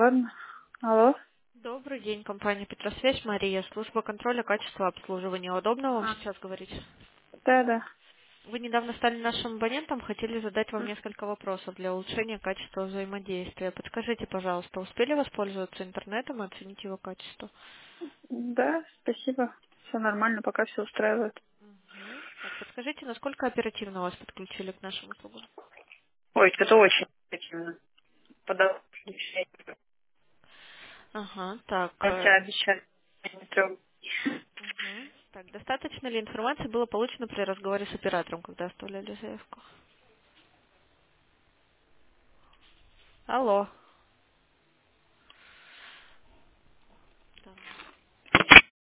угодно. Алло? Добрый день, компания Петросвязь, Мария, служба контроля качества обслуживания. Удобно вам А, сейчас говорить? да. Вы недавно стали нашим абонентом, хотели задать вам несколько вопросов для улучшения качества взаимодействия. Подскажите, пожалуйста, успели воспользоваться интернетом и оценить его качество? Да, спасибо. Все нормально, пока все устраивает. Так, подскажите, насколько оперативно вас подключили к нашим услугам? Ой, это очень противно. Подал решение. Ага, так. Хотя обещали. Не трогать. Так, достаточно ли информации было получено при разговоре с оператором, когда оставляли заявку? Алло.